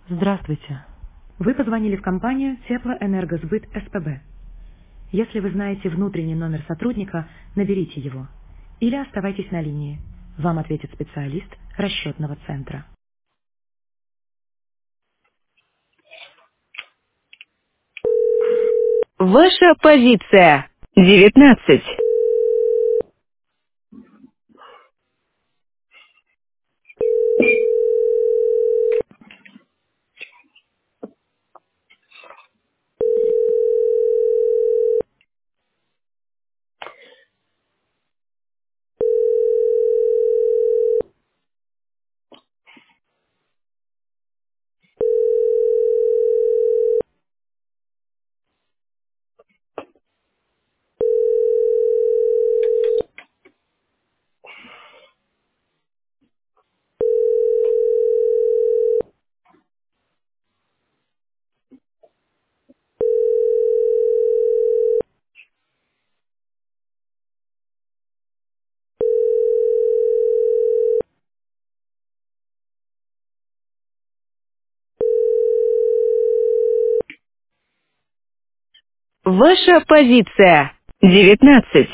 Здравствуйте. Вы позвонили в компанию Теплоэнергосбыт СПБ. Если вы знаете внутренний номер сотрудника, наберите его. Или оставайтесь на линии. Вам ответит специалист расчетного центра. Ваша позиция. 19. Ваша позиция. 19.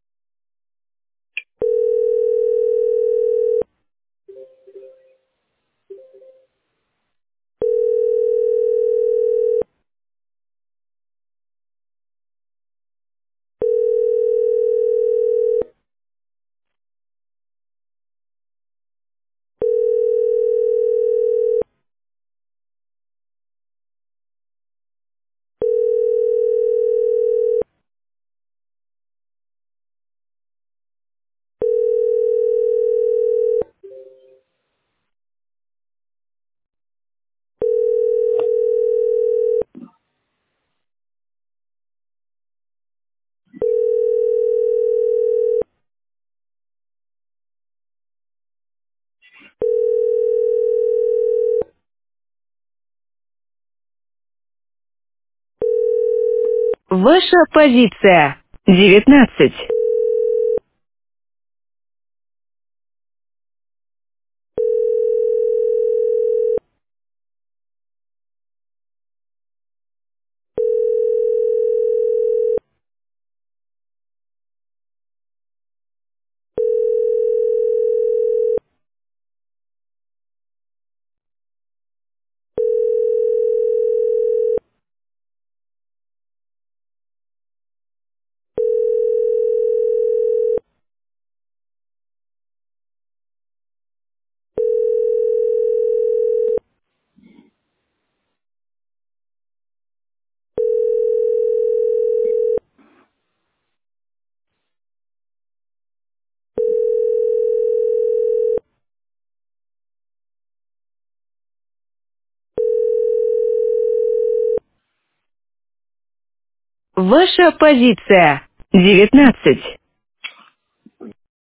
Ваша позиция. 19. Ваша позиция. 19.